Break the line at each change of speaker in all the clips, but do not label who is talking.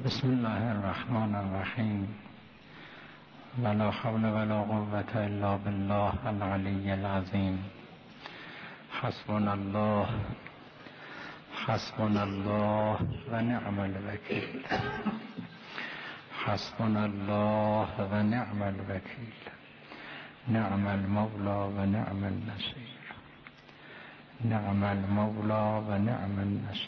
بسم الله الرحمن الرحیم ولا حول ولا قوة الا بالله العلی العظیم. حسبنا الله و نعم الوکیل. حسبنا الله و نعم الوکیل. نعم المولى و نعم النصير. نعم المولى و نعم النصير.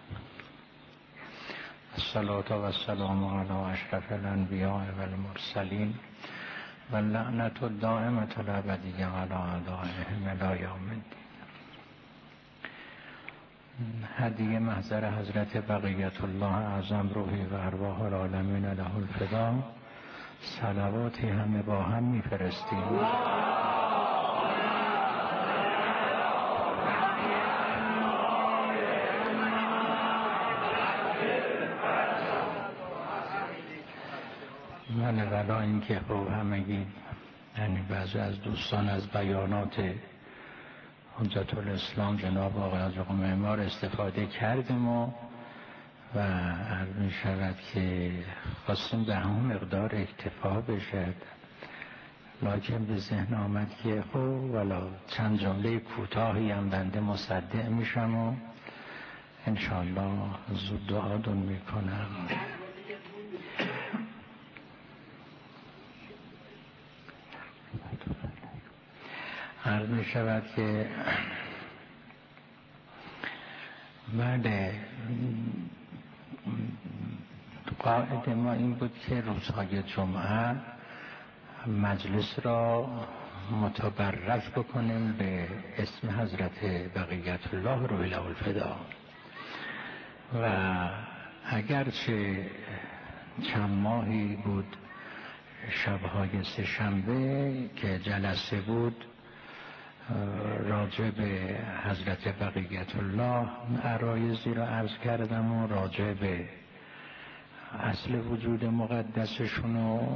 الصلاة والسلام على اشرف الانبیاء والمرسلین و اللعنة الدائمة الابدیة على اعدائهم الی یوم الدین. هدیه محضر حضرت بقیت الله اعظم روحی و ارواح العالمین له الفدا. صلواتی همه با هم میفرستیم. ولا اینکه خب همگی یعنی بعضی از دوستان از بیانات حجت الاسلام جناب آقای حاج معمار استفاده کردیم و عرض می شود که خواستیم به همون مقدار اکتفا بشد، لکن به ذهن آمد که خب ولا چند جمله کوتاهی هم بنده مصدق میشم و انشاءالله زود دعاتون میکنم. عرض می شود که بعد قاعده ما این بود که روزهای جمعه مجلس را متبرک بکنیم به اسم حضرت بقیت الله روحی له الفدا و اگرچه چند ماهی بود شبهای سه‌شنبه که جلسه بود راجع به حضرت بقیت الله عرایضی را عرض کردم و راجع به اصل وجود مقدسشون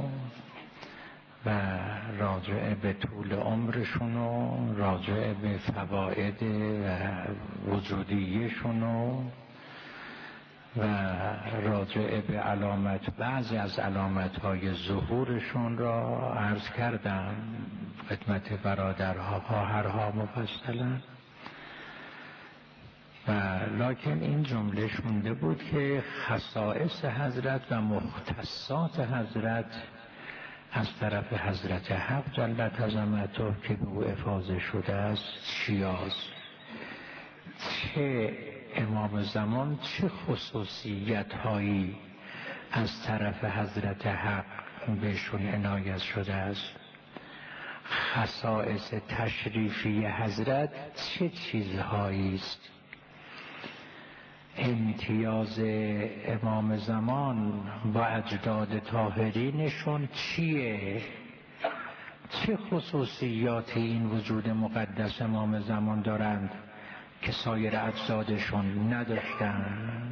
و راجع به طول عمرشون و راجع به فواید وجودیشون و راجع به بعضی از علامت‌های ظهورشون را عرض کردم خدمت برادرها خواهرها مفصلا و لکن این جمله شونده بود که خصائص حضرت و مختصات حضرت از طرف حضرت حق جلت عظمته که به او افاضه شده است چیاست، چه امام زمان چه خصوصیت هایی از طرف حضرت حق بهشون عنایت شده است، خصائص تشریفی حضرت چه چیزهایی است، امتیاز امام زمان با اجداد طاهرینشون چیه، چه خصوصیات این وجود مقدس امام زمان دارند که سایر اجدادشون نداشتن.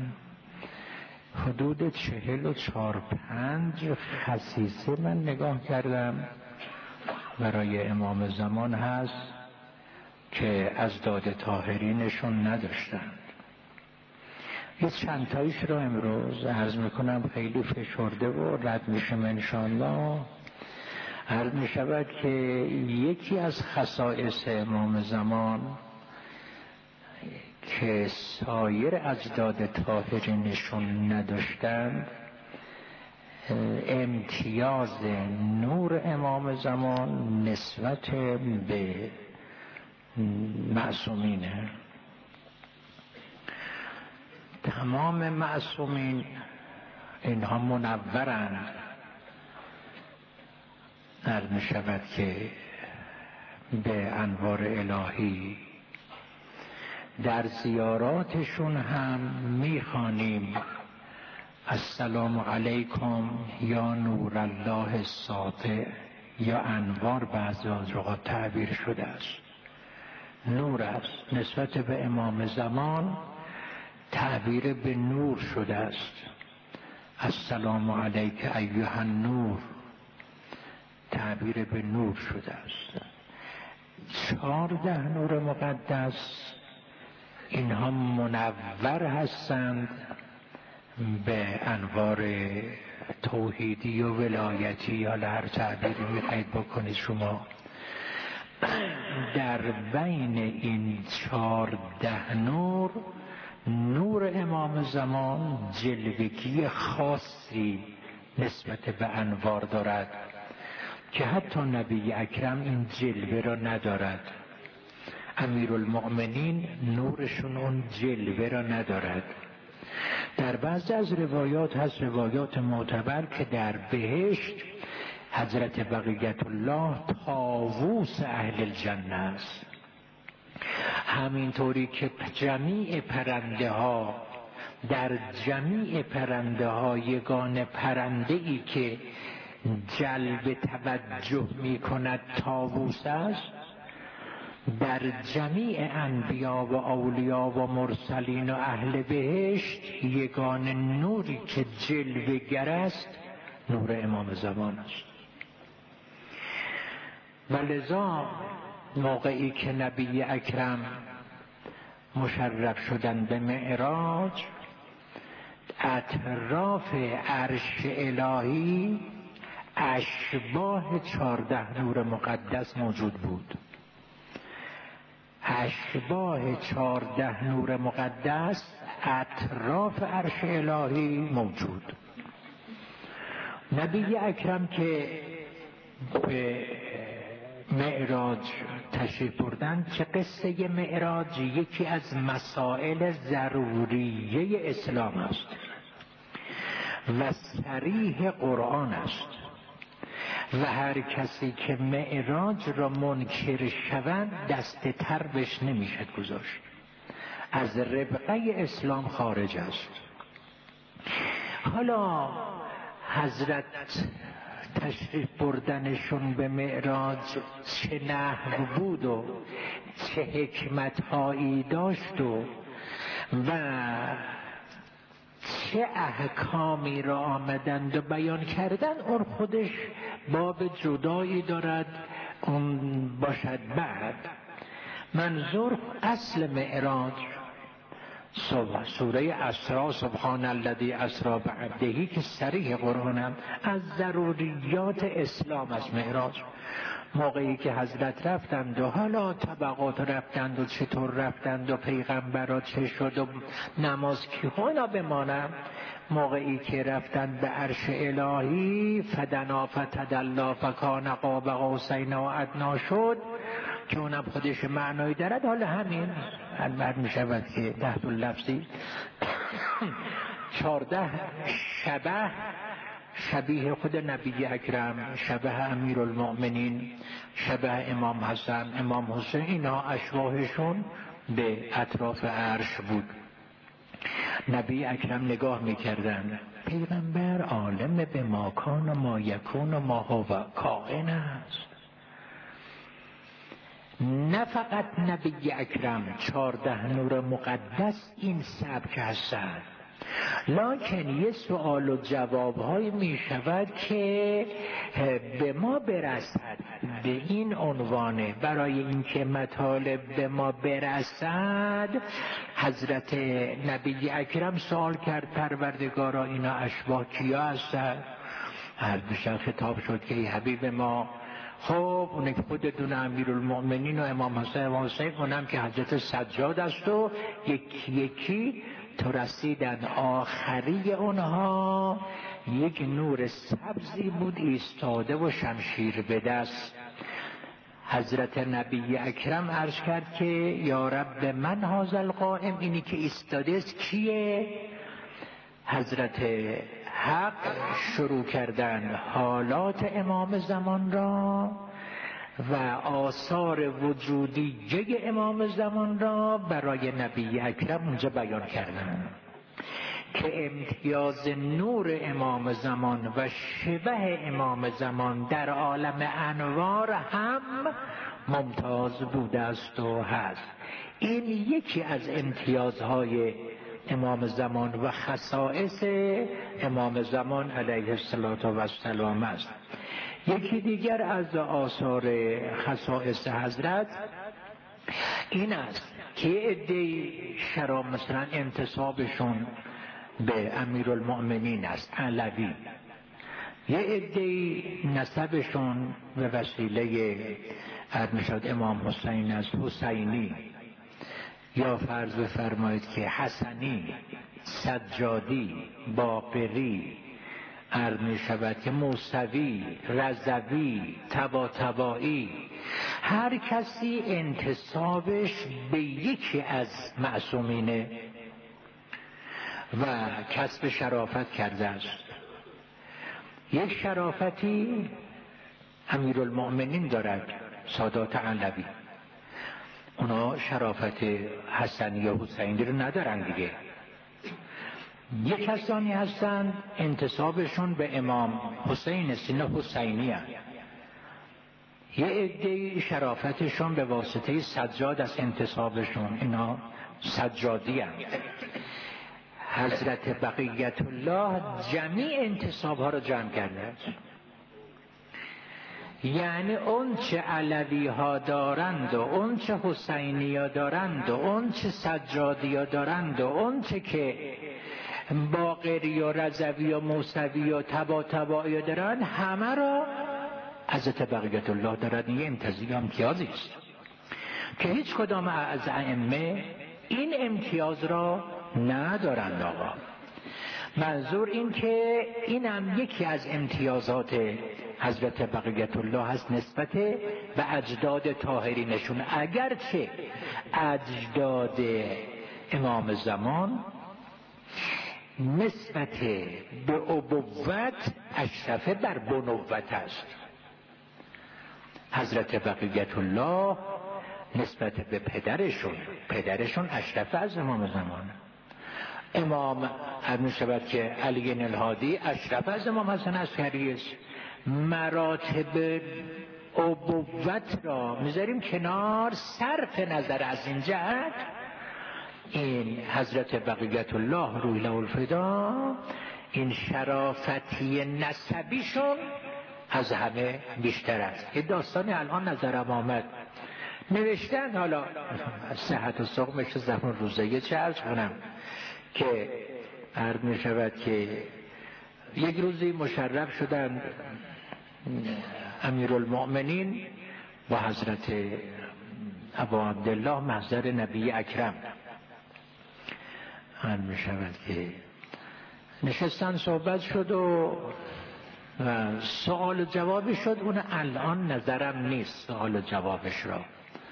حدود 44-45 خصیصه من نگاه کردم برای امام زمان هست که اجداد طاهرینشون نداشتن. یه چند تایش رو امروز عرض میکنم، خیلی فشرده و رد میشم انشاءالله. عرض میشود که یکی از خصائص امام زمان که سایر اجداد طاهرینشون نداشتند امتیاز نور امام زمان نسبت به معصومینه. تمام معصومین اینها منورند، عرض می شود که به انوار الهی در زیاراتشون هم میخوانیم السلام علیکم یا نور الله الساطع، یا انوار بعضی از اوقات تعبیر شده است. نور است، نسبت به امام زمان تعبیر به نور شده است. السلام علیک ایها النور، تعبیر به نور شده است. 14 نور مقدس اینها منور هستند به انوار توحیدی و ولایتی یا هر تعبیری میخواید بکنید شما، در بین این 14 نور، نور امام زمان جلوگی خاصی نسبت به انوار دارد که حتی نبی اکرم این جلوه را ندارد. امیرالمؤمنین نورشون اون جلوه را ندارد. در بعضی از روایات هست، روایات معتبر، که در بهشت حضرت بقیت الله طاووس اهل الجنه است. همینطوری که جمیع پرنده ها، در جمیع پرنده ها یگان پرنده ای که جلب توجه می کند طاووس است، در جمیع انبیا و اولیا و مرسلین و اهل بهشت یگان نوری که جلوه گر است نور امام زمان است. و لذا موقعی که نبی اکرم مشرف شدن به معراج، اطراف عرش الهی اشباه 14 نور مقدس موجود بود. اشباه 14 نور مقدس اطراف عرش الهی موجود. نبی اکرم که به معراج تشریف بردن، که قصه معراج یکی از مسائل ضروریه اسلام است و صریح قرآن است و هر کسی که معراج را منکر شود دست تر بهش نمیشه گذاشت، از ربقه اسلام خارج است. حالا حضرت تشریف بردنشون به معراج چه نحو بود و چه حکمتهایی داشت و چه احکامی را آمدند و بیان کردن، اون خودش باب جدایی دارد، اون باشد بعد. منظور اصل معراج سوره اسراء، سبحان الذی اسری بعبده، که صریح قرآنم از ضروریات اسلام از معراج. موقعی که حضرت رفتند و حالا طبقات رفتند و چطور رفتند و پیغمبرها چه شد و نماز کی ها بمانم، موقعی که رفتند به عرش الهی فدنا فتدلا فکان قاب قوسین و ادنی شد، که اونم خودش معنایی دارد. حالا همین البته می شود که تحت اللفظی 14 شبیه خود نبی اکرم، شبیه امیرالمؤمنین، شبیه امام حسن، امام حسین، اینا اشباهشون به اطراف عرش بود. نبی اکرم نگاه میکردن، پیغمبر عالم به ماکان و ما یکون و ما هو کائن است. نه فقط نبی اکرم 14 نور مقدس این سبک هستند، لکن یه سوال و جوابهایی می شود که به ما برسد. به این عنوانه برای اینکه مطالب به ما برسد، حضرت نبی اکرم سوال کرد پروردگارا اینا اشباه کیا هستند؟ هر دوشن خطاب شد که ای حبیب ما، خب اونه که خود دون امیرالمؤمنین و امام حسین و حسین، اونم که حضرت سجاد است و یکی یکی تو رسیدن. آخری اونها یک نور سبزی بود ایستاده و شمشیر به دست. حضرت نبی اکرم عرض کرد که یا رب من هذا القائم، اینی که ایستاده است کیه؟ حضرت حق شروع کردن حالات امام زمان را و آثار وجودیه امام زمان را برای نبی اکرم اونجا بیان کردن که امتیاز نور امام زمان و شبه امام زمان در عالم انوار هم ممتاز بوده است و هست. این یکی از امتیازهای امام زمان و خصائص امام زمان علیه السلام است. یکی دیگر از آثار خصائص حضرت این است که عده‌ای شراب مثلا انتصابشون به امیرالمؤمنین است، علوی. یه عده‌ای نسبشون به وسیله میشد امام حسین از حسینی، یا فرض بفرمایید که حسنی، سجادی، باقری، عرض می شود که موسوی، رضوی، طباطبایی، هر کسی انتسابش به یکی از معصومینه و کسب شرافت کرده است. یک شرافتی امیرالمؤمنین دارد، سادات علوی. اونا شرافت حسنی یا حسینی رو ندارن دیگه. یک کسانی هستند انتسابشون به امام حسین سینه حسینی هست. یه عده شرافتشون به واسطه سجاد از انتسابشون، اینا سجادی هست. حضرت بقیت الله جمیع انتساب ها رو جمع کرده است. یعنی اون چه علوی ها دارند و اون چه حسینی ها دارند و اون چه سجادی ها دارند و اون چه که باقری و رضوی و موسوی و طباطبایی ها دارند، همه را حضرت بقیت الله دارد. یه امتیازی است که هیچ کدام از ائمه این امتیاز را ندارند. آقا منظور این که اینم یکی از امتیازات حضرت بقیت الله هست نسبت به اجداد طاهرینشون، اگرچه اجداد امام زمان نسبت به ابوت اشرف بر بنوت است. حضرت بقیت الله نسبت به پدرشون اشرف از امام زمان. امام می شود که علی الهادی اشرف از امام حسن عسکری است. مراتب ابوت را میذاریم کنار، صرف نظر از این جهت این حضرت بقیت الله روح له الفدا این شرافتی نسبیشون از همه بیشتر است. یه داستانی الان نظرم آمد نوشتن، حالا صحت و سقمش زمان روزه چه عرض کنم که عرض می شود که یک روزی مشرف شدن امیرالمؤمنین و حضرت ابا عبدالله محضر نبی اکرم. عرض می شود که نشستن، صحبت شد و سوال و جوابی شد. اون الان نظرم نیست سوال و جوابش را.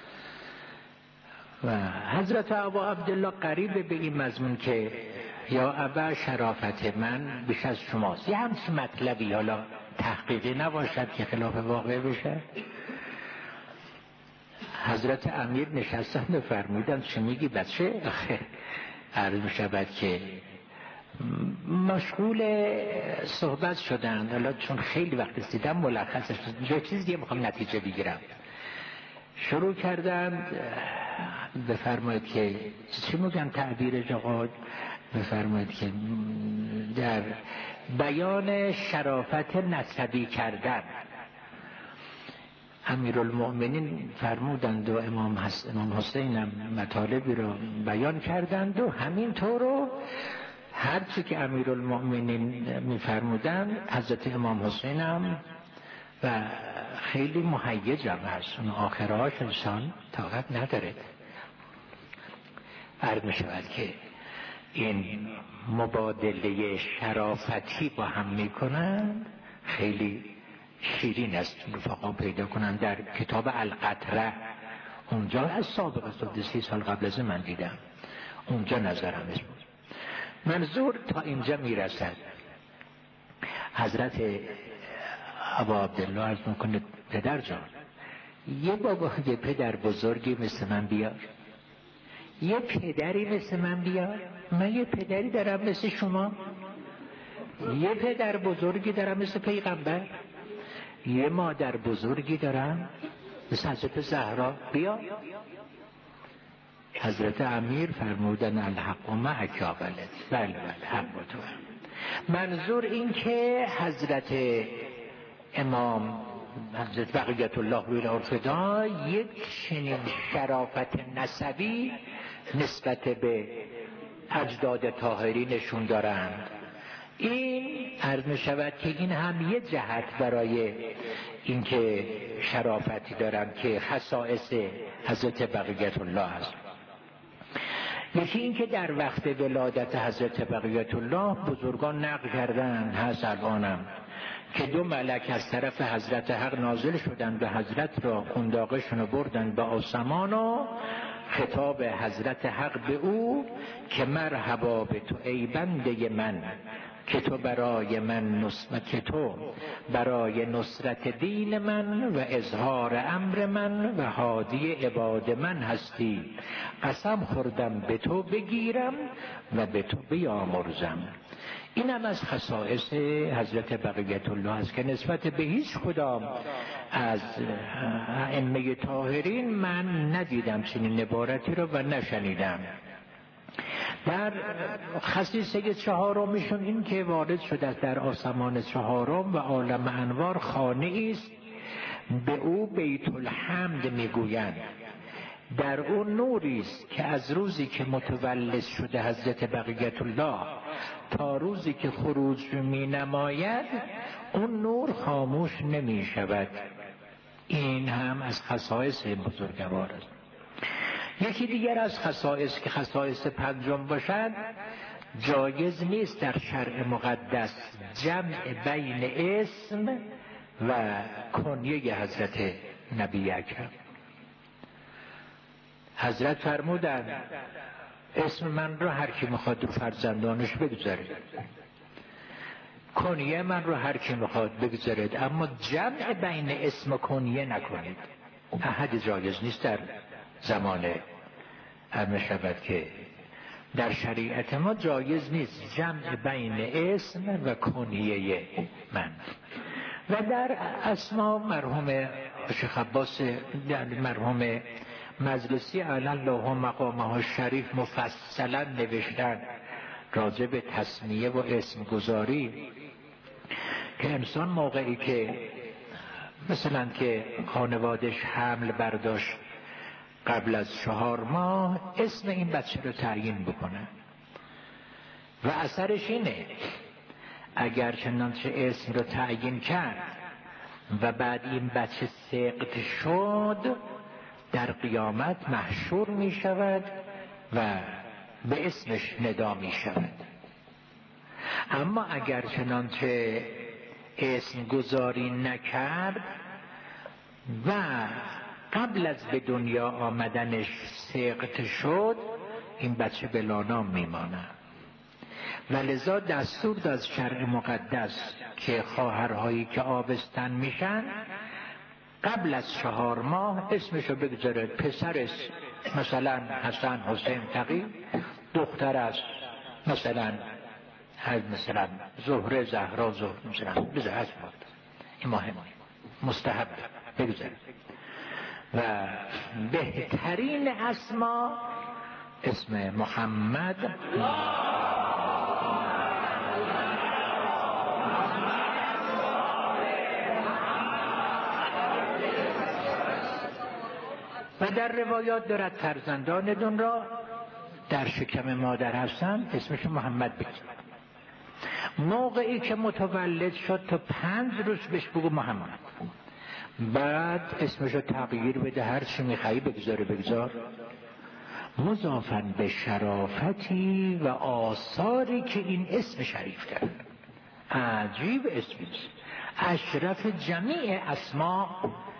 و حضرت ابا عبدالله قریب به این مضمون که یا ابا شرافت من بیش از شماست، یه همچین مطلبی، حالا تحقیقی نباشد که خلاف واقع بشه. حضرت امیر نشستن فرمودن چه میگی بچه؟ عرض می شود که مشغول صحبت شدن. حالا چون خیلی وقت دیدم ملخصش جو چیز دیگه میخوام نتیجه بگیرم. شروع کردن بفرمایید که چی میگم تعبیر جاقا، بفرمایید که در بیان شرافت نسبی کردن امیرالمؤمنین فرمودند و امام حسین هم مطالبی رو بیان کردند و همینطور رو هرچی که امیرالمؤمنین میفرمودند حضرت امام حسین هم و خیلی مهیج هم هست. اون آخرهاش انسان طاقت نداره. عرض می شود که این مبادله شرافتی با هم می کنند، خیلی شیرین است. رفقا پیدا کنند در کتاب القطره، اونجا از سابقه 30 سال قبل از من دیدم، اونجا نظرم است. منظور تا اینجا می رسد. حضرت ابا عبدالله عرض میکنه پدر جان، یه بابا یه پدر بزرگی مثل من بیار، یه پدری مثل من بیار. من یه پدری دارم مثل شما، یه پدر بزرگی دارم مثل پیغمبر، یه مادر بزرگی دارم مثل حضرت زهرا، بیا. حضرت امیر فرمودن الحق معک یا ولد. بله حق با تو. منظور این که حضرت امام حضرت بقیت الله روح له الفدا یک چنین شرافت نسبی نسبت به
اجداد طاهری نشون دارند. این عرض می شود که این هم یه جهت برای اینکه شرافتی دارند که خصائص حضرت بقیت الله است. یکی این که در وقت ولادت حضرت بقیت الله بزرگان نقل کردند، هست الانم، که 2 ملک از طرف حضرت حق نازل شدند و حضرت را قنداقشون بردند به آسمان و خطاب حضرت حق به او که مرحبا به تو ای بنده من، که تو برای نصرت دین من و اظهار امر من و هادی عباد من هستی. قسم خوردم به تو بگیرم و به تو بیامرزم. این هم از خصائص حضرت بقیت الله است که نسبت به هیچ کدام از ائمه طاهرین من ندیدم چنین عبارتی رو و نشنیدم. در خصیصه 4 این که وارد شده در آسمان 4 و عالم انوار خانه است به او بیت الحمد میگویند. در اون نوری است که از روزی که متولد شده حضرت بقیت الله تا روزی که خروج می نماید اون نور خاموش نمی شود. این هم از خصائص بزرگوار است. یکی دیگر از خصائص که خصائص 5 باشد، جایز نیست در شرع مقدس جمع بین اسم و کنیه حضرت نبی اکرم. حضرت فرمودند اسم من رو هر کی میخواد رو فرزندانش بگذاره، کنیه من رو هر کی میخواد بگذارید، اما جمع بین اسم و کنیه نکنید. احد جایز نیست در زمان همه شود که در شریعت ما جایز نیست جمع بین اسم و کنیه من. و در اسما مرحوم شیخ عباس مرحوم مجلسی علی الله مقامه الشریف مفصلا نوشتن راجع به تسمیه و اسم گذاری که انسان موقعی که مثلا که خانوادش حمل برداشت قبل از 4 ماه اسم این بچه رو تعیین بکنه و اثرش اینه اگر چنانچه اسم رو تعیین کرد و بعد این بچه سقط شد در قیامت محشور می شود و به اسمش ندا می شود. اما اگر چنانچه اسم گذاری نکرد و قبل از به دنیا آمدنش سقط شد این بچه بلانام میمانه. و لذا دستور داد از شرع مقدس که خواهرهایی که آبستن میشن قبل از 4 ماه اسمشو بگذاره. پسرش مثلا حسن حسین تقی، دختر است مثلا زهره زهرا زهر مثلا بذار این مهم مستحب بگذاره. و بهترین اسما اسم محمد و در روایات دارد فرزندانتون را در شکم مادر هستن اسمش محمد بگید. موقعی که متولد شد تا 5 روز بهش بگو محمد، بعد اسمشو تغییر بده، هر چی میخوایی بگذار مضافن به شرافتی و آثاری که این اسم شریف داره. عجیب اسمی است، اشرف جمیع اسما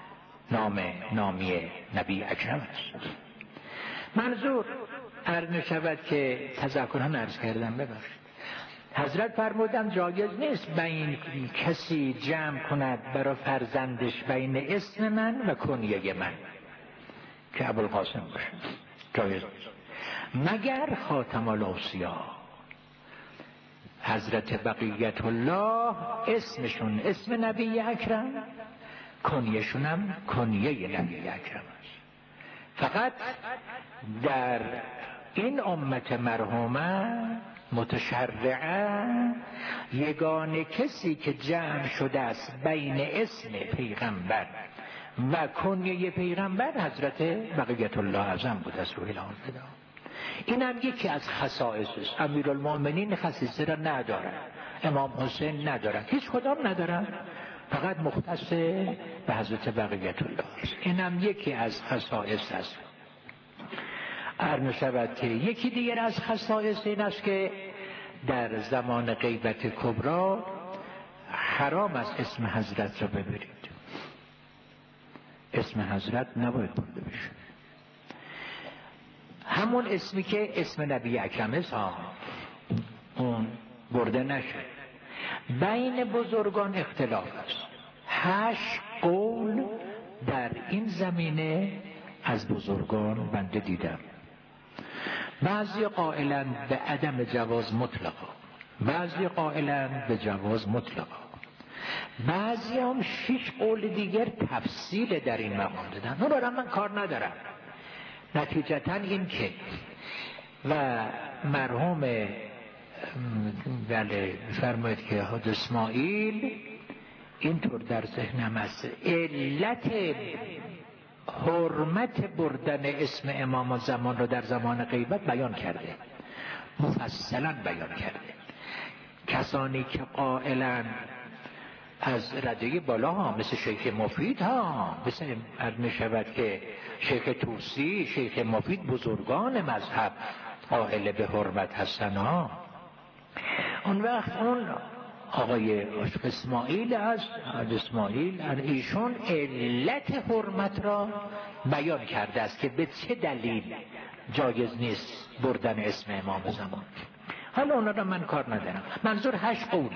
نامی نبی اکرم است. منظور عرض شود که تذکران عرض کردم ببخشید. حضرت فرمودن جایز نیست بین کسی جمع کند برای فرزندش بین اسم من و کنیه من که ابوالقاسم باشه، جایز نیست مگر خاتم الاوصیا حضرت بقیت الله اسمشون اسم نبی اکرم، کنیهشون هم کنیه نبی اکرم است. فقط در این امت مرحومه متشرعه یگانه کسی که جمع شده است بین اسم پیغمبر و کنیه پیغمبر حضرت بقیت الله اعظم بود از روح الهام فدا. این هم یکی از خصائص است. امیرالمؤمنین خصیصه را ندارن، امام حسین ندارن، هیچ کدام ندارن، فقط مختص به حضرت بقیت الله است. این هم یکی از خصائص است. عرض می‌شود که یکی دیگر از خصائص این است که در زمان غیبت کبری حرام است اسم حضرت را ببرید. اسم حضرت نباید برده بشه. همون اسمی که اسم نبی اکرم است اون برده نشه. بین بزرگان اختلاف است. 8 قول در این زمینه از بزرگان بنده دیدم. بعضی قائلند به عدم جواز مطلقا، بعضی قائلند به جواز مطلقا، بعضی هم 6 قول دیگر تفصیل در این مقام دادن. اون را من کار ندارم. نتیجتا این که و مرحوم بله فرمایید که حاج اسماعیل اینطور در ذهنم است، علت حرمت بردن اسم امام زمان رو در زمان غیبت بیان کرده، مفصلا بیان کرده. کسانی که قائلن از رده بالا ها مثل شیخ مفید ها، مثل می شود که شیخ توسی، شیخ مفید، بزرگان مذهب قائل به حرمت هستن ها. اون وقت اون آقای اسماعیل از اسماعیل ایشون علت حرمت را بیان کرده است که به چه دلیل جایز نیست بردن اسم امام زمان. حالا اونا را من کار ندارم. منظور 8 قوله.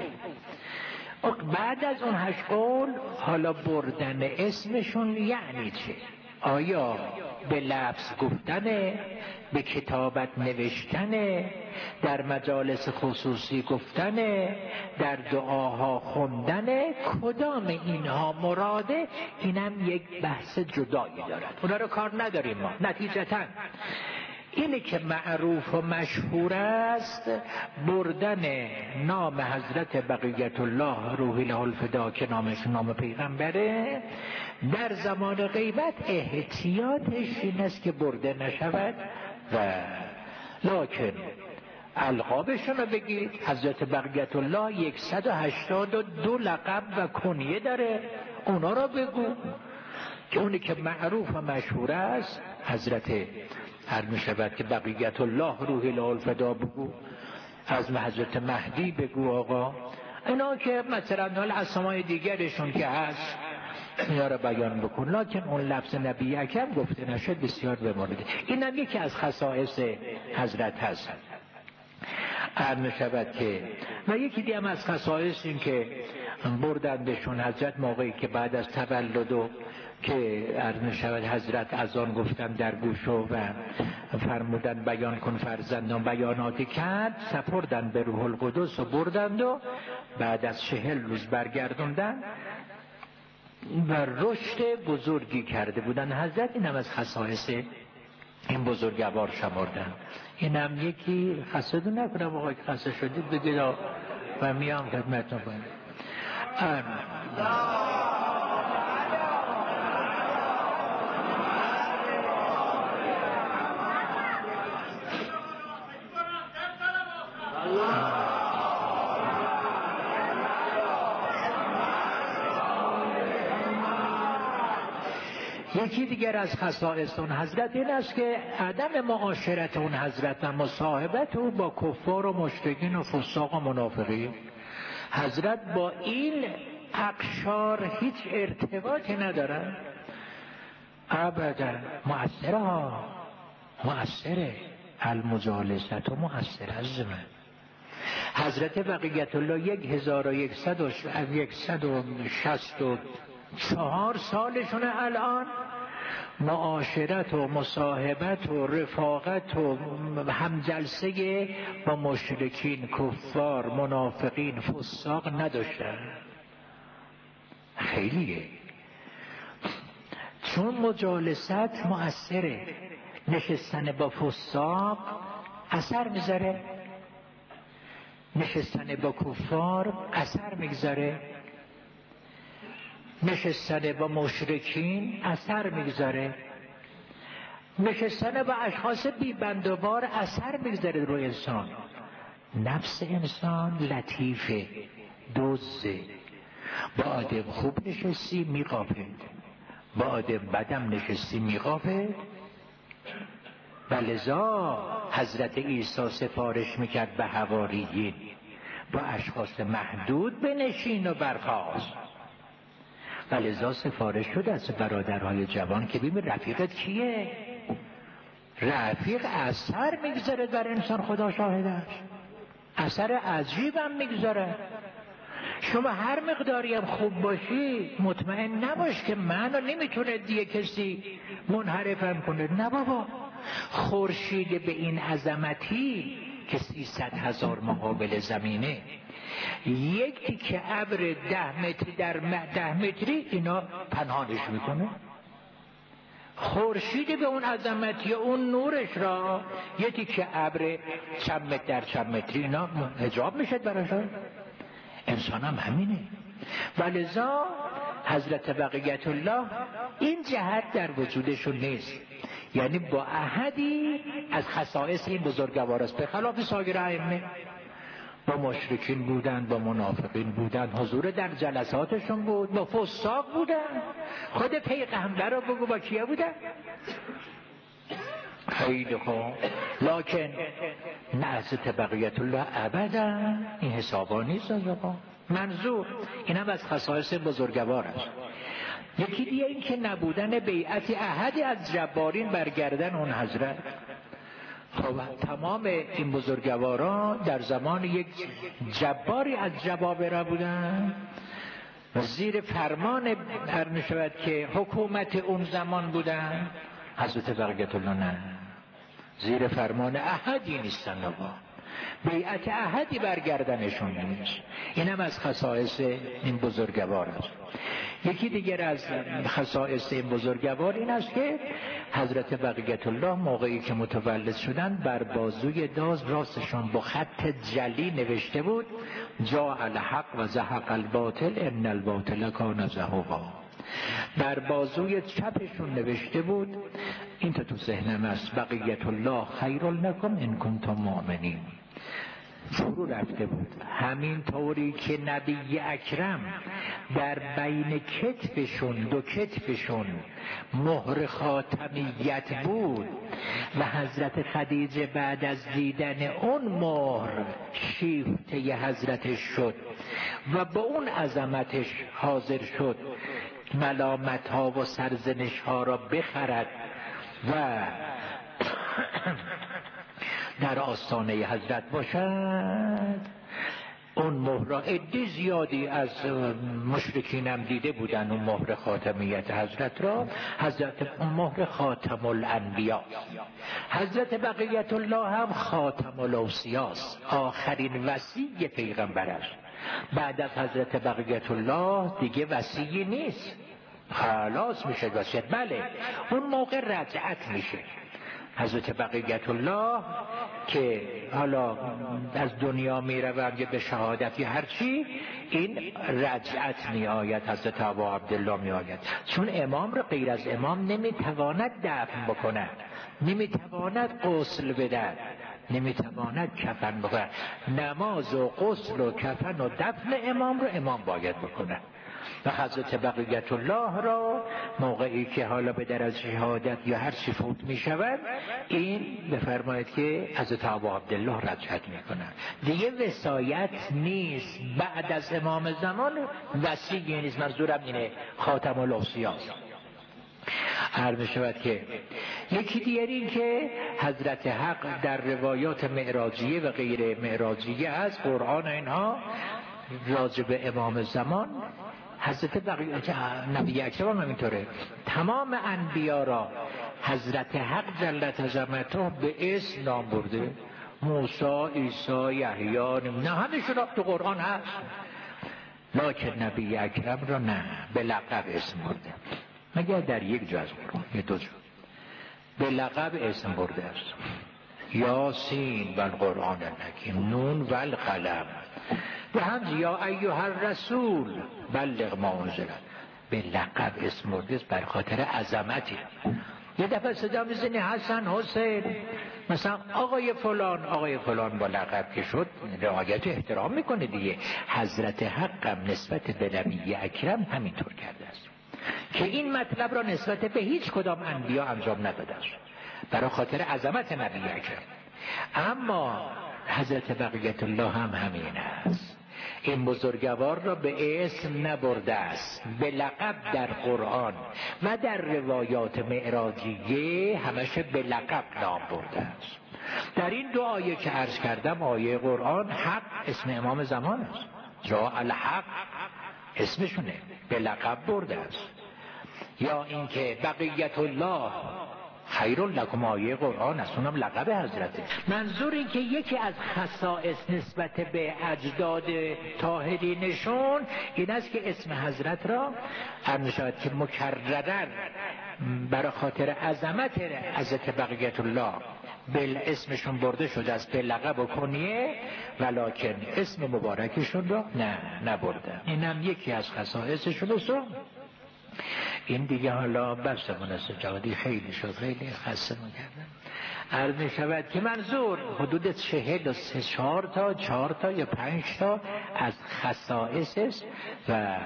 بعد از اون 8 قول حالا بردن اسمشون یعنی چه؟ آیا به لفظ گفتنه، به کتابت نوشتنه، در مجالس خصوصی گفتنه، در دعاها خوندنه، کدام اینها مراده؟ اینم یک بحث جدایی دارد، اونا رو کار نداریم ما. نتیجتا اینه که معروف و مشهور است بردن نام حضرت بقیت الله روح له الفدا که نامش نام پیغمبره در زمان غیبت احتیاطش این است که برده نشود. و لکن القابشون رو بگید. حضرت بقیت الله 182 لقب و کنیه داره، اونا رو بگو که اونی که معروف و مشهور است حضرت هر می شود که بقیت الله روح له الفدا بگو، از حضرت مهدی بگو آقا. اینا که مثلا اسمای دیگرشون که هست اینا رو بیان بکن، لکن اون لفظ نبی اکرم گفته نشد بسیار بمانده. این هم یکی از خصائص حضرت هست. عرض می شود که و یکی دیگه هم از خصائص این که بردندشون حضرت موقعی که بعد از تولد و که عرض می شود حضرت از آن گفتن در گوش و فرمودن بیان کن فرزندان، بیاناتی کرد، سپردن به روح القدس و بردند و بعد از 40 روز برگردوندن و رشد بزرگی کرده بودن حضرت. این هم از خصائص این بزرگوار شمردن. این هم یکی خصدو نکنم آقا که خصه شدید بگید و میام خدمتتون کنم. یکی دیگر از خصائص اون حضرت این است که عدم معاشرت اون حضرت و مصاحبت او با کفار و مشرکین و فساق و منافقین. حضرت با این اقشار هیچ ارتباطی ندارن ابدا. مؤثره المجالست و مؤثر از من. حضرت بقیت الله 1164 سالشونه الان. معاشرت و مصاحبت و رفاقت و همجلسه با مشرکین، کفار، منافقین، فساق نداشتن. خیلیه، چون مجالست مؤثره. نشستن با فساق اثر میذاره، نشستن با کفار اثر میگذاره، نشستن با مشرکین اثر میگذاره. نشستن با اشخاص بی‌بندوبار اثر میگذاره روی انسان. نفس انسان لطیفه، دزه. با آدم خوب نشستی میقاپد، با آدم بدم نشستی میقاپد. و لذا حضرت عیسی سفارش میکرد به حواریین با اشخاص محدود بنشین و برخاست. و لذا سفارش شد از برادرهای جوان که ببین رفیقت کیه؟ رفیق اثر میگذاره در انسان، خدا شاهدش، اثر عجیبم میگذاره. شما هر مقداری هم خوب باشی مطمئن نباش که منو نمیتونه دیگه کسی منحرفم کنه. نه بابا، خورشید به این عظمتی که 300,000 مقابل زمینه، یک تیکه ابر 10 متری در 10 متری اینا پنهانش میکنه. خورشید به اون عظمتی اون نورش را یک تیکه ابر چند متر در چند متری اینا حجاب میشد براش. انسان هم همینه. ولذا حضرت بقیت الله این جهت در وجودشون نیست، یعنی با احدی از خصائص این بزرگوار است. به خلاف سایر ائمه با مشرکین بودن، با منافقین بودن، حضور در جلساتشون بود، با فساق بودن. خود پیغمبر رو بگو با کیا بودن؟ خیلی خوب. لکن نه حضرت بقیت الله ابدا این حسابا نیست. منظور این هم از خصائص بزرگوار است. یکی دیگه این که نبودن بیعت احدی از جبارین برگردن اون حضرت. خب تمام این بزرگواران در زمان یک جباری از جبابره بودن و زیر فرمان هر میشود که حکومت اون زمان بودن. حضرت بقیت الله نه، زیر فرمان احدی نیستن، بیعت احدی برگردنشون نیست. اینم از خصائص این بزرگوار است. یکی دیگر از خصائص این بزرگوار این است که حضرت بقیت الله موقعی که متولد شدن بر بازوی داز راستشون با خط جلی نوشته بود جاء الحق و زهق الباطل ان الباطل کان زهوقا. بر بازوی چپشون نوشته بود، این تو ذهنم است، بقیت الله خیر لکم ان کنتم مؤمنین. فرو رفته بود. همین طوری که نبی اکرم در بین کتفشون، دو کتفشون مهر خاتمیت بود و حضرت خدیجه بعد از دیدن اون مهر شیفته حضرتش شد و با اون عظمتش حاضر شد ملامت ها و سرزنش ها را بخرد و در آستانه حضرت باشد. اون مهر عده زیادی از مشرکین هم دیده بودن اون مهر خاتمیت حضرت را. حضرت اون مهر خاتم الانبیا. حضرت بقیت الله هم خاتم الاوصیا، آخرین وصی پیغمبر است. بعد از حضرت بقیت الله دیگه وصی نیست، خلاص میشه وصیت. بله اون موقع رجعت میشه. حضرت بقیت الله که حالا از دنیا میروند یا به شهادت یا هرچی، این رجعت میآید، حضرت ابا عبدالله میآید. چون امام را غیر از امام نمیتواند دفن بکند، نمیتواند غسل بدهد، نمیتواند کفن بکند. نماز و غسل و کفن و دفن امام رو امام باید بکند. و حضرت بقیت الله را موقعی که حالا به درجه شهادت یا هر چی فوت می شود، این بفرمایید که حضرت ابا عبدالله رجعت می کنند. دیگه وصایت نیست بعد از امام زمان، وصی نیست. منظورم اینه خاتم الاوصیا. عرض می شود که یکی دیگر این که حضرت حق در روایات معراجیه و غیر معراجیه از قرآن اینها راجع به امام زمان، حضرت نبی اکرم هم اینطوره، تمام انبیا را حضرت حق جلت عظمته به اسم نام برده. موسی، عیسی، یحیی، نه همشون تو قرآن هست. لکن نبی اکرم را نه، به لقب اسم برده. مگر در یک جا از قرآن، یه دو جا به لقب اسم برده است. یاسین و القرآن الحکیم، نون و القلم. و هم یا ایها الرسول بلغ ما انزل، به لقب اسم برده است بر خاطر عظمتی. یه دفعه صدا میزنی حسن حسین، مثلا آقای فلان با لقب که شد رعایت احترام میکنه دیگه. حضرت حقم نسبت به نبی اکرم همینطور کرده است که این مطلب را نسبت به هیچ کدام انبیا انجام نداده است برای خاطر عظمت نبی اکرم. اما حضرت بقیت الله هم همین است. این بزرگوار را به اسم نبرده است، به لقب در قرآن و در روایات معراجیه همش به لقب نام برده است. در این دو آیه که عرض کردم، آیه قرآن حق اسم امام زمان است، جا الحق اسمشونه، به لقب برده است. یا اینکه بقیت الله خیر لکم، آیه قرآن است، اونم لقب حضرته. منظور این که یکی از خصائص نسبت به اجداد طاهرینشون این است که اسم حضرت را هر نشاید که مکررن برای خاطر عظمت حضرت بقیت الله اسمشون برده شده است به لقب و کنیه، ولکن اسم مبارکشون را نبرده. اینم یکی از خصائصشون است. این دیگه حالا بس مناسب جوادی خیلی شد، خیلی خسته می‌کردم. عرض می شود که منظور حدود 4 تا یا 5 تا از خصائص است و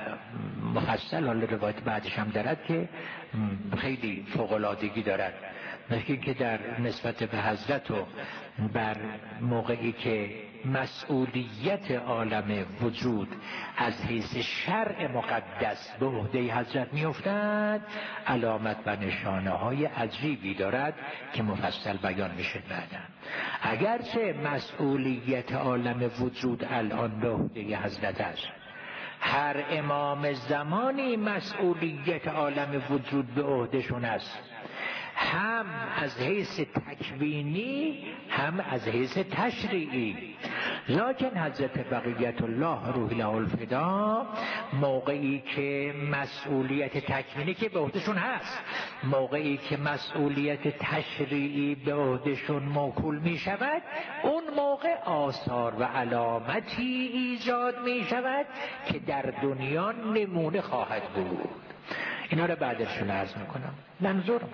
مفصل حالا روایت بعدش هم دارد که خیلی فوق‌العادگی دارد. مثل که در نسبت به حضرت و بر موقعی که مسئولیت عالم وجود از حیث شرع مقدس به عهده حضرت می افتد، علامت و نشانه های عجیبی دارد که مفصل بیان میشه بعدا. اگرچه مسئولیت عالم وجود الان به عهده حضرت است، هر امام زمانی مسئولیت عالم وجود به عهدهشون است، هم از حیث تکوینی هم از حیث تشریعی. لکن حضرت بقیت الله روح له الفدا موقعی که مسئولیت تکوینی که به عهدهشون هست، موقعی که مسئولیت تشریعی به عهدهشون موکول می شود، اون موقع آثار و علامتی ایجاد می شود که در دنیا نمونه خواهد بود. اینا رو بعدشون عرض میکنم. منظورم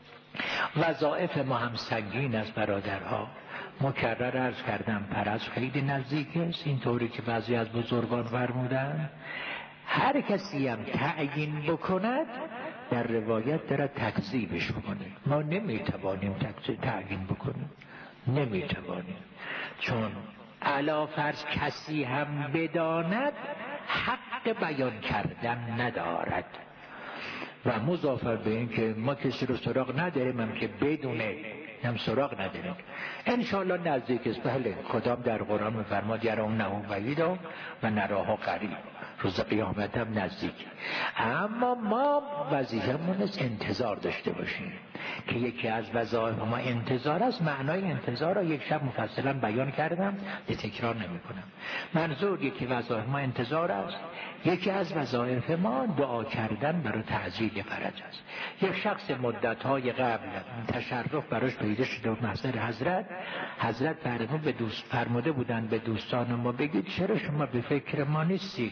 وظایف ما هم سنگین است برادرها. مکرر عرض کردم پرز خیلی نزدیک است، اینطوری که بعضی از بزرگان فرمودن هر کسی هم تعیین بکند در روایت داره تکذیبش بکنه. ما نمیتوانیم تعیین بکنیم، نمیتوانیم، چون علا فرض کسی هم بداند حق بیان کردن ندارد. و مضافر به این که ما کسی رو سراغ نداریم هم که بدونه هم سراغ نداریم. انشاءالله نزدیک است. بله خدا در قرآن میفرماد یرونه بعید و نراها قریب، روز قیامت هم نزدیک. اما ما وظیفه‌مون است انتظار داشته باشیم که یکی از وظایف ما انتظار است. معنای انتظار را یک شب مفصلا بیان کردم، تکرار نمی کنم. منظور یکی وظایف ما انتظار است، یکی از وظایف ما دعا کردن برای تعجیل فرج است. یک شخص مدت‌های قبل تشرف براش پیدا شده و محضر حضرت فرموده بودند به دوستان ما بگید چرا شما به فکر ما نیستید؟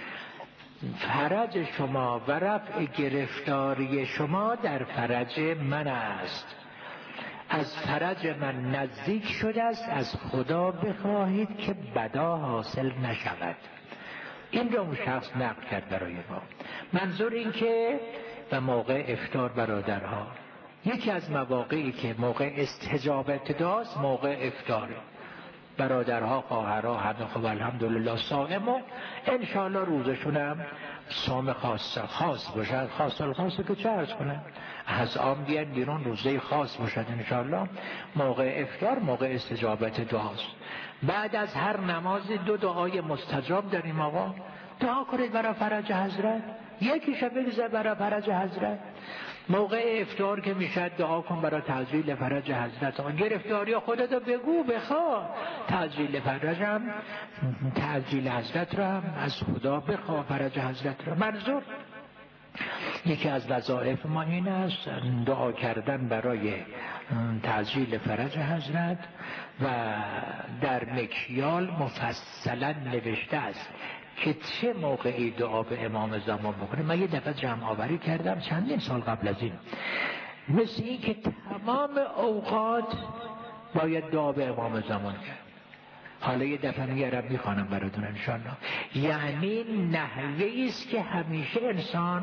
فرج شما و رفع گرفتاری شما در فرج من است. از فرج من نزدیک شده است، از خدا بخواهید که بدا حاصل نشود. این را اون شخص نقل کرد برای ما. منظور این که و موقع افطار برادرها، یکی از مواقعی که موقع استجابت داست موقع افطاره. برادرها خواهرها همه خب الحمدلله صائم و انشاءالله روزشون هم صوم خاص باشد. خاصه که چه عرض کنم، از عام بیان بیرون روزه خاص باشد انشاءالله. موقع افطار موقع استجابت دعاست. بعد از هر نماز 2 دعای مستجاب داریم. آقا دعا کنید برای فرج حضرت، یکیش بگذار برای فرج حضرت. موقع افطار که میشه دعا کن برای تعجیل فرج حضرت. گرفتاری خودتو بگو بخوا، تعجیل فرجم، تعجیل حضرت را هم از خدا بخوا، فرج حضرت را. منظور یکی از وظایف ما این است دعا کردن برای تعجیل فرج حضرت. و در مکیال مفصلا نوشته است که چه موقعی دعا به امام زمان بکنه. من یه دفعه جمع آوری کردم چندین سال قبل از این. مثل این که تمام اوقات باید دعا به امام زمان کرد. حالا یه دفعه میگرم میخوانم براتون انشالله. یعنی نحوهی است که همیشه انسان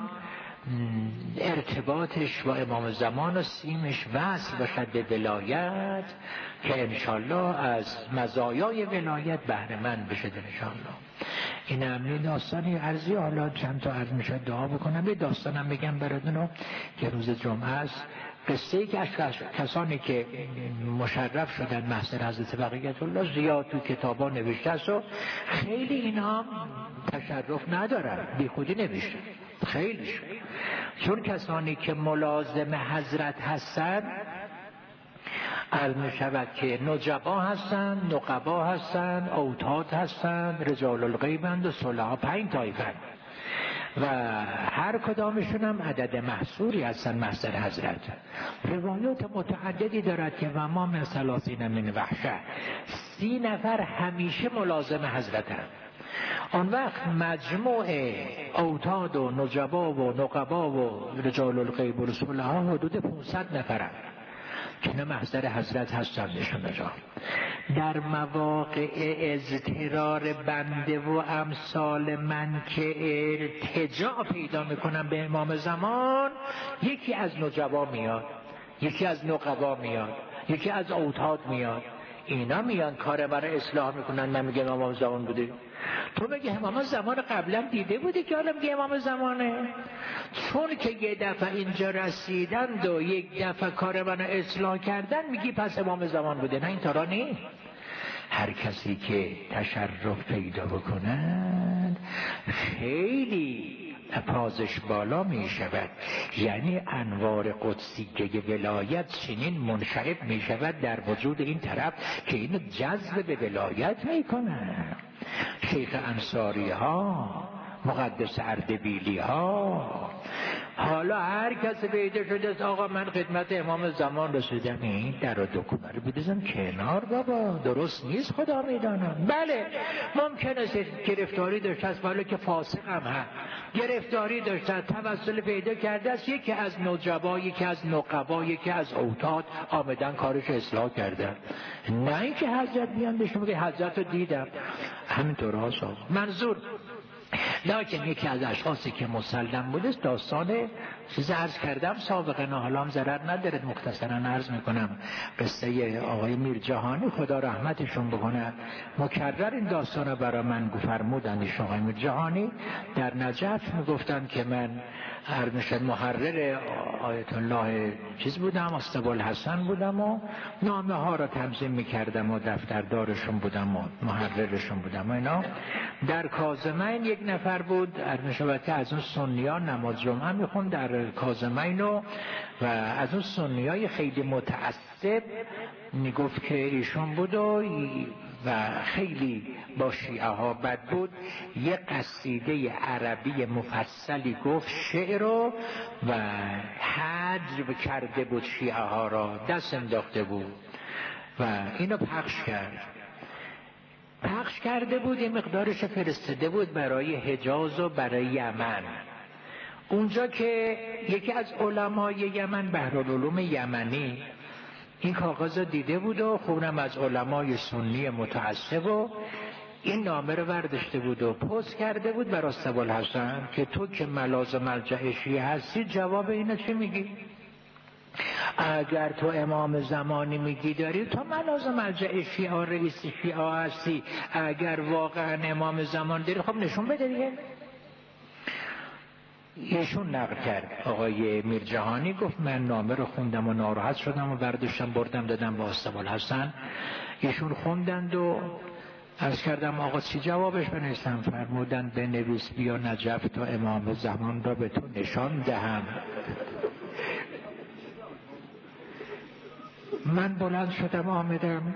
ارتباطش با امام زمان و سیمش وصل باشد به ولایت، که انشالله از مزایای ولایت بهره مند بشه انشالله. این هم داستانی عرضی، حالا چند تا عرض میشه دعا بکنم. یه داستانم بگم براتون که روز جمعه است. قصه ای که از کسانی که مشرف شدن محضر حضرت بقیت الله زیاد تو کتابا نوشته است و خیلی اینا تشرف ندارن، بی خودی نوشته خیلیش، چون کسانی که ملازم حضرت هستن عرض می شود که نجبا هستن، نقبا هستن، اوتاد هستن، رجال الغیبند و صلحا، 5 طایفه و هر کدامشون هم عدد محصوری هستن محضر حضرت. روایات متعددی دارد که و ما من 30 من وحشه، 30 نفر همیشه ملازم حضرت هم. آن وقت مجموع اوتاد و نجبا و نقبا و رجال الغیب و صلحا حدود 500 نفر هم که نه محضر حضرت هستن نشون جا. در مواقع اضطرار بنده و امثال من که التجا پیدا میکنم به امام زمان، یکی از نجبا میاد، یکی از نقبا میاد، یکی از اوتاد میاد، اینا میان کار برای اصلاح میکنن. من میگم امام زمان بوده، تو میگه امام زمان قبلا دیده بودی که حالا میگه امام زمانه؟ چون که یه دفعه اینجا رسیدند و یک دفعه کار منو اصلاح کردن میگی پس امام زمان بوده. نه، این طورا نیست. هر کسی که تشرف پیدا بکنند خیلی پازش بالا می شود، یعنی انوار قدسیه ولایت چنین منشعب می شود در وجود این طرف که اینو جذب به ولایت می کنند. شیخ انصاری ها، مقدس اردبیلی ها، حالا هر کسی پیدا شده است آقا من خدمت امام زمان رسیدم، این در و دکمه رو بدزن کنار بابا، درست نیست، خدا میدانم. بله ممکنه گرفتاری داشته است، ولی که فاسق هم هست، گرفتاری داشته است، توسل پیدا کرده است، یکی از نجبا، یکی از نقبا، یکی از اوتاد آمدن کارش اصلاح کردن. نه اینکه حضرت بیان بهشون بگه حضرت رو دیدم، همینطور هست. منظور لیکن یکی از اشخاصی که مسلم بوده داستان چیز عرض کردم سابقا، حالا هم ضرر ندارد مختصرا عرض میکنم. قصه آقای میرجهانی خدا رحمتشون بکنه، مکرر این داستان رو برای من فرمودن. آقای میرجهانی در نجف میگفتن که من محرر آیت الله چیز بودم، اسطبالحسن بودم و نامه ها را تنظیم میکردم و دفتردارشون بودم و محررشون بودم و اینا. در کاظمین یک نفر بود که از اون سنیان نماز جمعه میخوند در کاظمین و از اون سنیای خیلی متعصب میگفت که ایشون بود و خیلی با شیعه ها بد بود. یک قصیده عربی مفصلی گفت، شعر و حجب کرده بود شیعه ها را، دست انداخته بود و اینو پخش کرده بود. یه مقدارش فرستاده بود برای حجاز و برای یمن. اونجا که یکی از علمای یمن، بحرالعلوم یمنی، این کاغذ رو دیده بود و خونم از علمای سنی متعصب و این نامه رو برداشته بود و پست کرده بود برای اسطبالحسن که تو که ملاذ ملجأ شیعه هستی جواب اینو چی میگی؟ اگر تو امام زمانی میگی داری، تو ملاذ ملجأ شیعه رئیس شیعه هستی، اگر واقعا امام زمان داری خب نشون بده دیگه. ایشون نقل کرد، آقای میرجهانی گفت من نامه رو خوندم و ناراحت شدم و برداشتم بردم دادم با اسطبالحسن. ایشون خوندند و عرض کردم آقا چی جوابش بنویسم؟ فرمودند بنویس بیا نجف تا امام زمان را به تو نشان دهم. من بلند شدم آمدم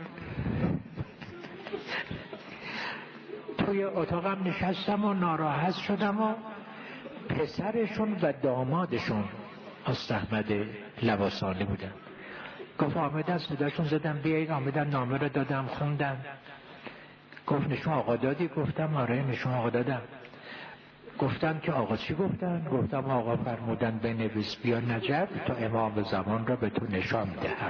توی اتاقم نشستم و ناراحت شدم و پسرشون و دامادشون استاحمد لواسانی بودن. گفت آمدن صداشون زدم بیایید، آمدن نامه رو دادم خوندم. گفت نشون آقا دادی؟ گفتم آره نشون آقا دادم. گفتن که آقا چی گفتن؟ گفتم آقا فرمودن بنویس بیا نجف تا امام زمان را به تو نشان دهم.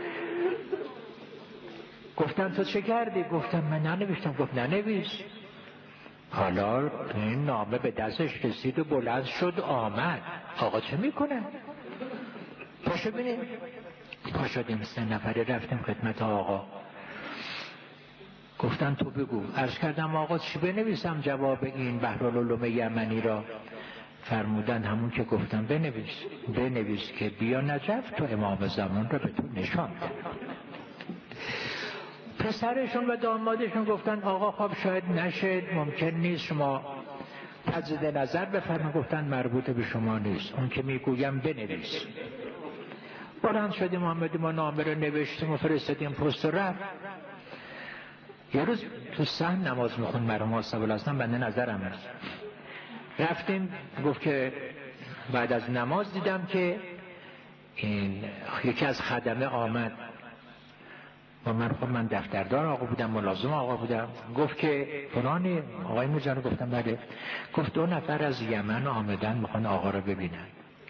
گفتن تو چه کردی؟ گفتم من ننوشتم. گفت ننویس. حالا این نامه به دستش رسید و بلند شد آمد. آقا چه میکنه؟ پاشو بینیم. پا شدیم 3 نفره رفتیم خدمت آقا. گفتن تو بگو. عرض کردم آقا چی بنویسم جواب این بحرالعلوم یمنی را؟ فرمودن همون که گفتم بنویس که بیا نجف تو امام زمان را به تو نشان دهم. پسرشون و دامادشون گفتن آقا خب شاید نشه، ممکن نیست، شما تجدید نظر بفرمایید. گفتن مربوط به شما نیست، اون که میگویم بنویس. بلند شدیم آمدیم و نامه رو نوشتیم و فرستادیم پست و رفت. یه روز تو صحن نماز میخون مرحوم آصف الحسن، بنده نظرم هست. رفتیم گفت که بعد از نماز دیدم که این یکی از خدمه آمد و من دفتردار آقا بودم، ملازم آقا بودم. گفت که فلانی آقای میرجان. گفتم بله. گفت 2 نفر از یمن آمدن میخوان آقا رو ببینن.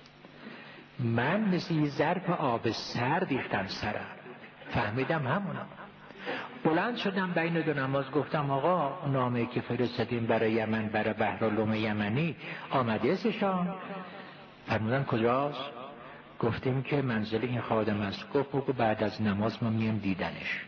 من مثل یه ظرف آب سرد ریختم سرم، فهمیدم همونم. بلند شدم بین 2 نماز گفتم آقا نامه‌ای که فرستادیم برای یمن، برای بحرالعلوم یمنی آمده اسشان؟ فرمودن کجاست؟ گفتیم که منزل این خادم است. گفت بگو بعد از نماز ما میم دیدنش.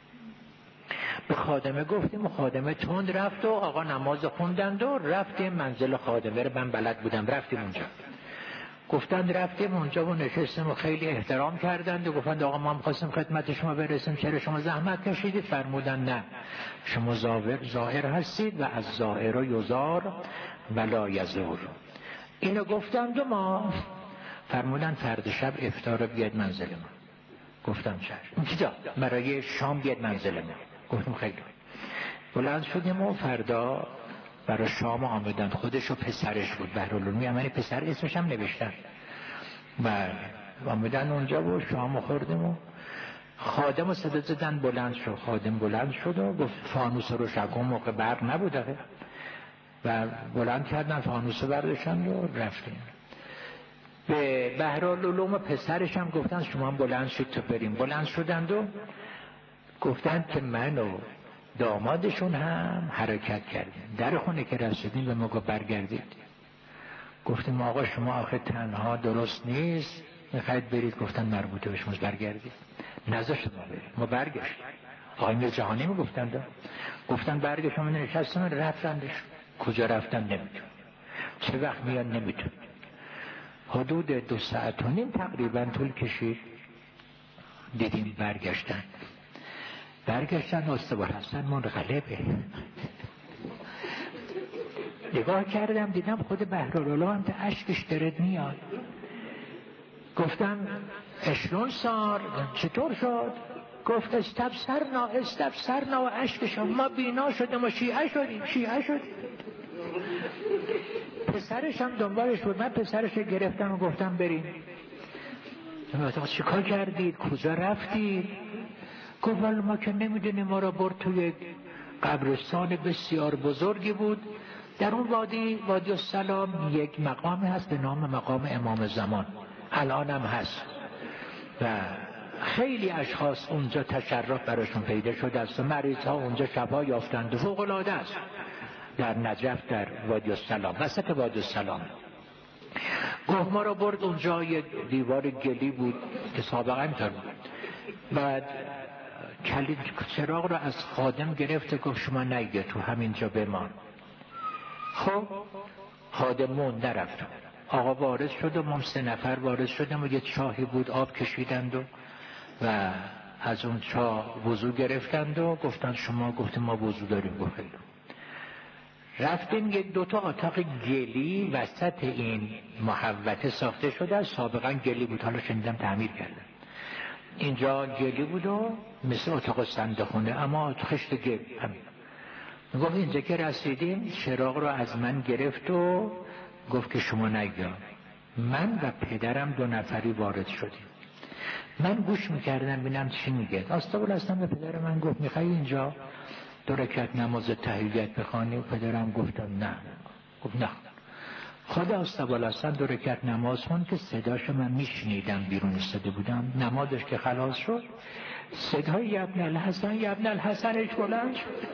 به خادمه گفتیم و خادمه تند رفت و آقا نماز خوندند و رفتیم منزل خادمه رو من بلد بودم. رفتیم اونجا. گفتند رفتیم اونجا و نشستیم و خیلی احترام کردند و گفتند آقا ما می‌خواستیم خدمت شما برسیم، چرا شما زحمت کشیدید؟ فرمودن نه، شما ظاهر هستید و از ظاهر یزار ولا یزور. اینو گفتند و ما فرمودن فردا شب افطار بیاد منزل ما. گفتم چشم. کجا؟ برای شام بیاد منزل ما. گفتم خیلی. بلند شدیم و فردا برای شام آمدن. خودش و پسرش بود، بحرالعلوم یمنی، پسر اسمش هم نوشتن. و آمدن اونجا و شام خوردیم و خادم رو صدا زدن بلند شد. خادم بلند شد و گفت فانوس رو شکن، موقع برق نبوده و بلند کردن فانوس رو برداشتن و رفتیم. به بحرالعلوم پسرش هم گفتن شما هم بلند شد تا بریم. بلند شدند و گفتند که من و دامادشون هم حرکت کردیم. در خونه که رسیدیم به ما گفت برگردید. گفتیم آقا شما آخه تنها درست نیست، میخواید برید؟ گفتن مربوطه به شما، برگردید. نذاشت ما برید. ما برگشت. آقای میر جهانی میگفتند. گفتن برگشت. ما نشستیم رفتندش. کجا رفتن نمیدون، چه وقت میاد نمیدون. حدود 2 ساعت و نیم تقریبا طول کشید. دیدیم برگشتن استوار حسن منقلبه. نگاه کردم دیدم خود بحرالعلوم هم تا اشکش دارد میاد. گفتم اشلون سار چطور شد؟ گفت استبسرنا و اشکش ما بینا شدیم و شیعه شدیم. پسرش هم دنبالش بود. من پسرش رو گرفتم و گفتم بریم. چی کار کردید؟ کجا رفتید؟ گفت ما که نمیدونیم، ما را برد توی قبرستان بسیار بزرگی بود در اون وادی السلام. یک مقامی هست به نام مقام امام زمان، الان هم هست و خیلی اشخاص اونجا تشرف براشون پیدا شده است و مریض ها اونجا شفا یافتند. فوق العاده است. در نجف در وادی السلام، وسط وادی السلام. گفت ما را برد اونجا، یک دیوار گلی بود که سابقا اینطور بود. بعد کلید چراغ رو از خادم گرفت، گفت شما نگه تو همینجا بمان. خب خادم مون نرفت. آقا وارد شد و ما 3 نفر وارد شدیم و یه چاهی بود آب کشیدند و از اون چاه وضو گرفتند و گفتند شما؟ گفتیم ما وضو داریم. گفت خیلی. رفتیم 2 تا اتاق گلی وسط این محوطه ساخته شده است. سابقا گلی بود، حالا شنیدم تعمیر کردن. اینجا گلی بود و مثل اتاق صندوقخونه اما خشت گل همین. گفت اینجا که رسیدیم چراغ رو از من گرفت و گفت که شما نگاه. من و پدرم 2 نفری وارد شدیم. من گوش میکردم ببینم چی میگه. استقبال هستم به پدر من گفت میخوای اینجا 2 رکعت نماز تحیت بخوانی؟ پدرم گفتم نه. گفت نه خدا استوالحسن 2 رکعت نماز خوند که صداش من میشنیدم، بیرون ایستاده بودم. نمازش که خلاص شد صدای یبن الحسن یبن الحسنش بلند شد.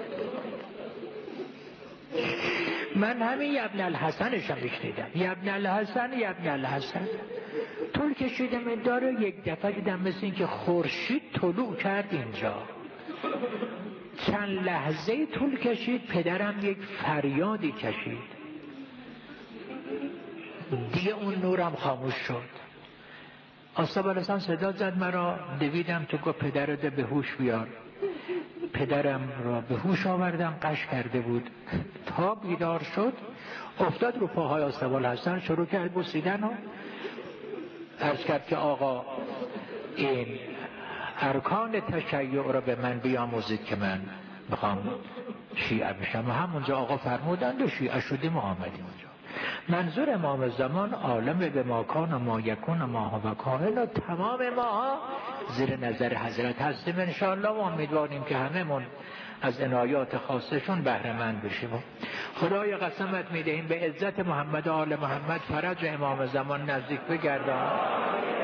من همین یبن الحسنش هم میشنیدم، یبن الحسن یبن الحسن. طول کشیده مداره، یک دفعه دیدم مثل این که خورشید طلوع کرد اینجا. چند لحظه طول کشید، پدرم یک فریادی کشید، دیگه اون نورم خاموش شد. استوالحسن صدا زد مرا، دویدم تو، گفت پدرت به هوش بیار. پدرم را به هوش آوردم، قش کرده بود. تا بیدار شد افتاد رو پاهای استوالحسن، شروع کرد بوسیدن و عرض کرد که آقا این ارکان تشیع را به من بیاموزید که من میخوام شیعه بشم. و همونجا آقا فرمودند و شیعه شدیم و آمدیم اونجا. منظور امام زمان عالم به ماکان و ما یکون و ما هو کائن و تمام ماها زیر نظر حضرت هستیم انشاءالله و امیدواریم که هممون از عنایات خاصشون بهره مند بشیم. خدای قسمت میدهیم به عزت محمد و آل محمد فرج امام زمان نزدیک بگردان.